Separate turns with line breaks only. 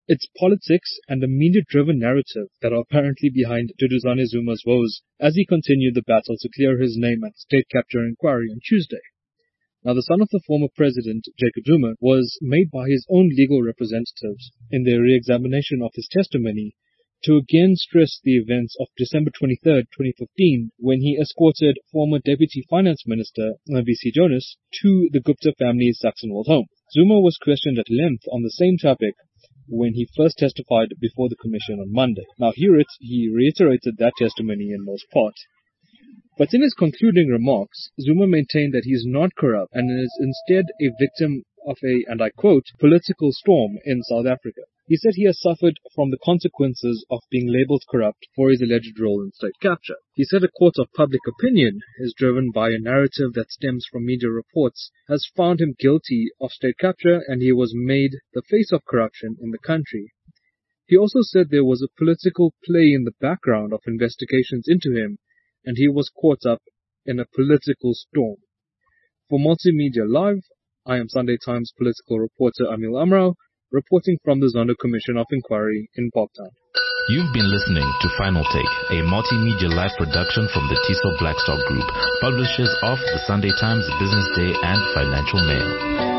It's politics and a media-driven narrative that are apparently behind Duduzane Zuma's woes as he continued the battle to clear his name at the state capture inquiry on Tuesday. Now, the son of the former president, Jacob Zuma, was made by his own legal representatives in their re-examination of his testimony to again stress the events of December 23, 2015, when he escorted former Deputy Finance Minister VC Jonas to the Gupta family's Saxonwold home. Zuma was questioned at length on the same topic when he first testified before the commission on Monday. Now, he reiterated that testimony in most part. But in his concluding remarks, Zuma maintained that he is not corrupt and is instead a victim of a, and I quote, political storm in South Africa. He said he has suffered from the consequences of being labeled corrupt for his alleged role in state capture. He said a court of public opinion is driven by a narrative that stems from media reports, has found him guilty of state capture, and he was made the face of corruption in the country. He also said there was a political play in the background of investigations into him, and he was caught up in a political storm. For Multimedia Live, I am Sunday Times political reporter Amil Amrao, reporting from the Zondo Commission of Inquiry in Parktown.
You've been listening to Final Take, a multimedia live production from the TESOL Blackstock Group, publishers of the Sunday Times, Business Day, and Financial Mail.